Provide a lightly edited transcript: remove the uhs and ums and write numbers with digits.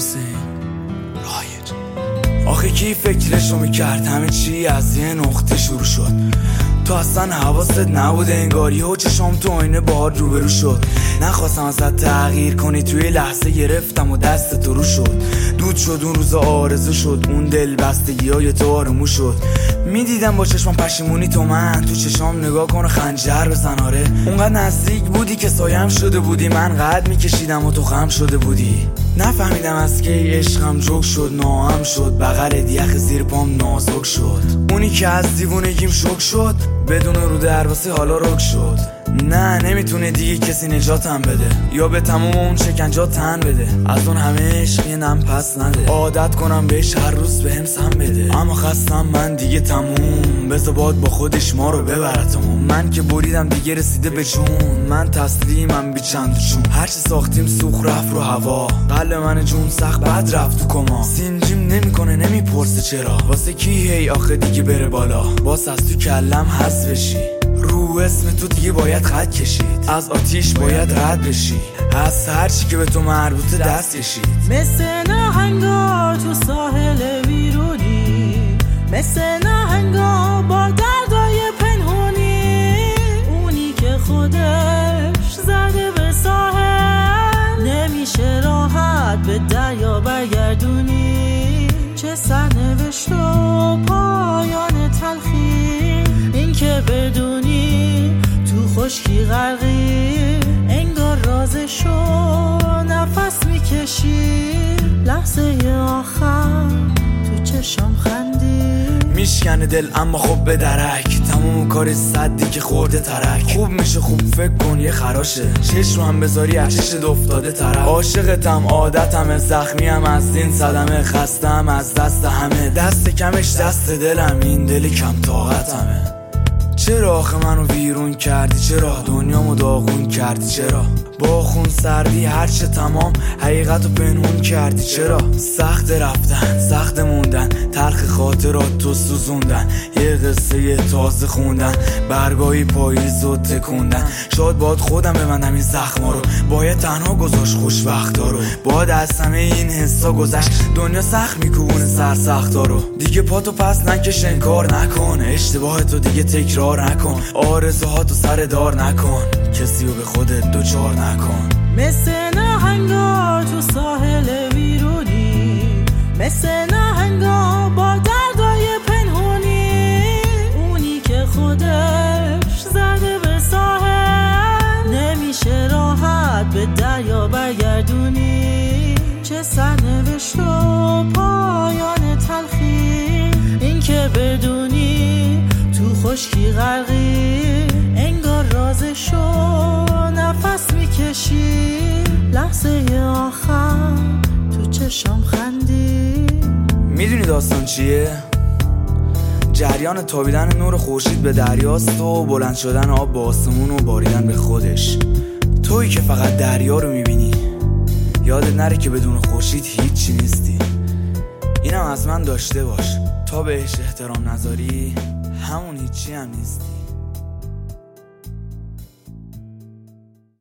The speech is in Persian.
حسین رایج. آخه کی فکرشو میکرد همه چی از یه نقطه شروع شد؟ تو اصلا حواست نبوده انگاری و چشام تو آینه باهات روبرو شد. نخواستم ازت تغییر کنی توی لحظه گرفتم و دست تو رو شد. دود شد اون روز آرزو شد، اون دل بستگی های تو آرومو شد. میدیدم با چشمام پشیمونی تو من تو چشام نگاه کن و خنجر بزن. آره اونقدر نزدیک بودی که سایم شده بودی، من قد میکشیدم و تو خم شده بودی. نفهمیدم از کی عشقم جوک شد، ناهم شد، بغل یخ زیر پام نازک شد. اونی که از دیوونگیم شوک شد، بدون رو درواسه حالا رک شد. نه نمیتونه دیگه کسی نجاتم بده یا به تموم اون شکنجا تن بده. از اون همه عشق یه نم پس نده، عادت کنم بهش هر روز بهم سم بده. اما خستم من دیگه تموم، بذار باد با خودش ما رو ببرتمون. من که بریدم دیگه رسیده به جون، من تسلیمم بی چند و چون. هرچی ساختیم سوخ رفت رو هوا، قلب من جون سخت بد رفت تو کما. سینجیم نمیکنه نمیپرسه چرا، واسه کی هی آخه دیگه بره بالا. باس از تو کلم حذف بشی، رو اسم تو دیگه باید خط کشید. از آتیش باید رد بشی، از هرچی که به تو مربوطه دست کشید. مثل نهنگا تو ساحل ویرونی، مثل نهنگا با دردای پنهونی. اونی که خودش زده به ساحل، نمیشه راحت به دریا برگردونی. چه سرنوشت و پایان تلخی، این که بدونی تو خشکی غرقی. انگار رازشو نفس میکشی، لحظه آخر تو چشم خندی. میشکنه دل اما خب به درک، تموم کار صدی که خورده ترک. خوب میشه خوب فکر کن یه خراشه، چشم هم بذاری عشقت افتاده طرف. عاشقتم عادتم زخمیم از این صدمه، خستم از دست همه. دست کمش دست دلم، این دل کم طاقتمه. چرا آخه منو ویرون کردی؟ چرا دنیامو داغون کردی؟ چرا با خون سردی هرچه تمام حقیقتو پنهون کردی؟ چرا سخت رفتن سخت موندن، تلخ خاطرات تو سوزوندن. یه قصه تازه خوندن، برگاهی پاییزو تکوندن. شاید باید خودم ببندم این زخما رو، باید تنها گذاشت خوشبختا رو. باید از همه این حسا گذشت، دنیا سخت میکوبونه سرسختا رو. دیگه پاتو پس نکش انکار نکن، اشتباهتو دیگه تکرار نکن. آرزوهاتو سر دار نکن، کسی رو به خودت دوچار نکن. مثل نهنگا تو ساحل ویرونی، مثل نهنگا با دردای پنهونی. اونی که خودش زده به ساحل، نمیشه راحت به دریا برگردونی. چه سرنوشت و پایان تلخی، این که بدونی تو خشکی غرقی. انگار رازشو نفس میکشی، لحظه آخر تو چشم خندی. میدونی داستان چیه؟ جریان تابیدن نور خورشید به دریاست و بلند شدن آب به آسمون و باریدن به خودش. تویی که فقط دریا رو میبینی، یادت نره که بدون خورشید هیچی نیستی. اینم از من داشته باش، تا بهش احترام نذاری همون هیچی هم نیستی.